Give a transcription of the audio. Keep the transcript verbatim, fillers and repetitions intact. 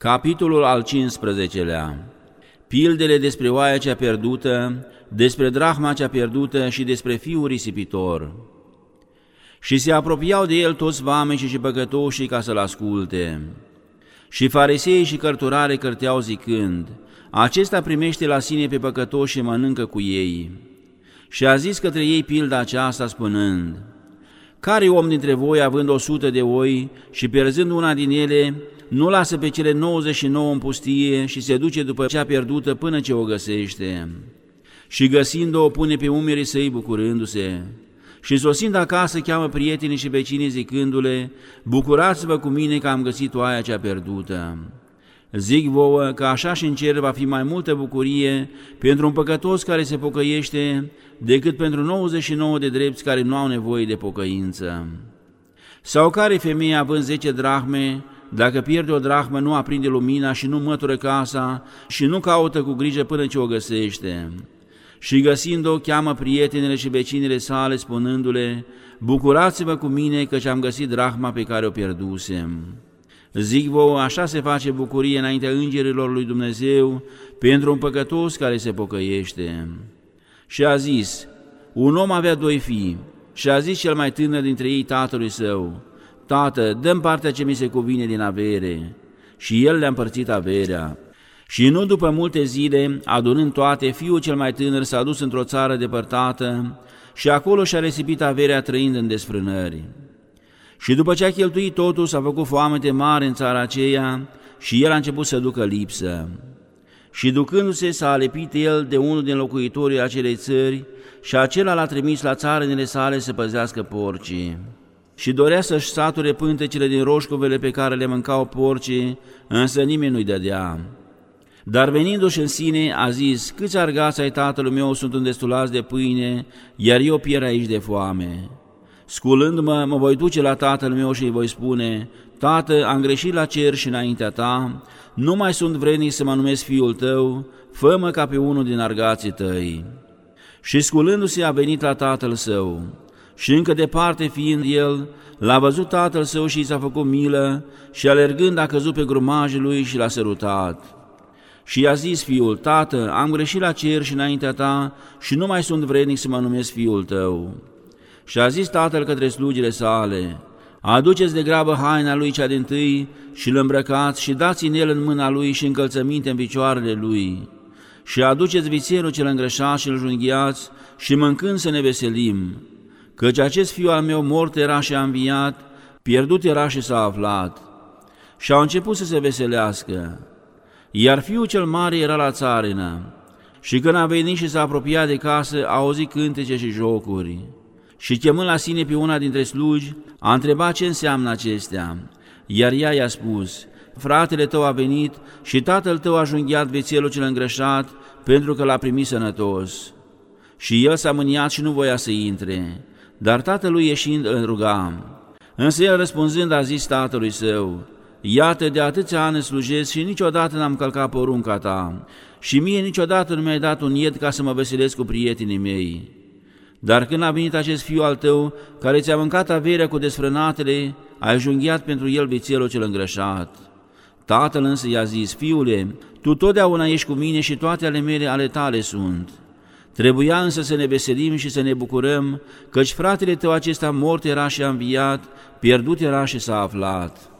Capitolul al cincisprezecelea. Pildele despre oaia cea pierdută, despre drahma cea pierdută și despre fiul risipitor. Și se apropiau de el toți vameșii și păcătoșii ca să-l asculte. Și fariseii și cărturare cărteau zicând: acesta primește la sine pe păcătoși și mănâncă cu ei. Și a zis către ei pilda aceasta spunând: care om dintre voi, având o sută de oi și pierzând una din ele, nu lasă pe cele nouăzeci și nouă în pustie și se duce după cea pierdută până ce o găsește? Și găsind-o, o pune pe umerii săi bucurându-se. Și sosind acasă, cheamă prietenii și vecinii zicându-le: bucurați-vă cu mine că am găsit oaia cea pierdută. Zic vouă că așa și în cer va fi mai multă bucurie pentru un păcătos care se pocăiește decât pentru nouăzeci și nouă de drepți care nu au nevoie de pocăință. Sau care femeie, având zece drahme, dacă pierde o drahmă, nu aprinde lumina și nu mătură casa și nu caută cu grijă până ce o găsește? Și găsind-o, cheamă prietenele și vecinile sale, spunându-le: bucurați-vă cu mine căci am găsit drahma pe care o pierdusem. Zic vouă, așa se face bucurie înaintea îngerilor lui Dumnezeu pentru un păcătos care se pocăiește. Și a zis: un om avea doi fii, și a zis cel mai tânăr dintre ei tatălui său: tată, dă-mi partea ce mi se cuvine din avere. Și el le-a împărțit averea. Și nu după multe zile, adunând toate, fiul cel mai tânăr s-a dus într-o țară depărtată și acolo și-a risipit averea trăind în desfrânări. Și după ce a cheltuit totul, s-a făcut foamete mare în țara aceea și el a început să ducă lipsă. Și ducându-se, s-a alepit el de unul din locuitorii acelei țări și acela l-a trimis la țarănile sale să păzească porcii. Și dorea să-și sature pântecele din roșcovele pe care le mâncau porcii, însă nimeni nu-i dădea. Dar venindu-și în sine, a zis: câți argați ai tatălui meu sunt îndestulați de pâine, iar eu pierd aici de foame. Sculându-mă, mă voi duce la tatăl meu și îi voi spune: tată, am greșit la cer și înaintea ta, nu mai sunt vrednic să mă numesc fiul tău, fă-mă ca pe unul din argații tăi. Și sculându-se, a venit la tatăl său. Și încă departe fiind el, l-a văzut tatăl său și i s-a făcut milă și alergând a căzut pe grumajul lui și l-a sărutat. Și i-a zis fiul: tată, am greșit la cer și înaintea ta și nu mai sunt vrednic să mă numesc fiul tău. Și a zis tatăl către slugile sale: aduceți de grabă haina lui cea dintâi și îl îmbrăcați și dați în el în mâna lui și încălțăminte în picioarele lui. Și aduceți vițelul cel îngrășat și îl junghiați și mâncând să ne veselim, căci acest fiu al meu mort era și a înviat, pierdut era și s-a aflat. Și au început să se veselească. Iar fiul cel mare era la țarână. Și când a venit și s-a apropiat de casă, a auzit cântece și jocuri. Și chemând la sine pe una dintre slugi, a întrebat ce înseamnă acestea. Iar ea i-a spus: fratele tău a venit și tatăl tău a junghiat vițelul cel îngrășat pentru că l-a primit sănătos. Și el s-a mâniat și nu voia să intre, dar tatălui ieșind îl ruga. Însă el răspunzând a zis tatălui său: iată, de atâția ani slujesc și niciodată n-am călcat porunca ta și mie niciodată nu mi-ai dat un ied ca să mă veselesc cu prietenii mei. Dar când a venit acest fiu al tău, care ți-a mâncat averea cu desfrânatele, ai junghiat pentru el vițelul cel îngrășat. Tatăl însă i-a zis: fiule, tu totdeauna ești cu mine și toate ale mele ale tale sunt. Trebuia însă să ne veselim și să ne bucurăm, căci fratele tău acesta mort era și a înviat, pierdut era și s-a aflat.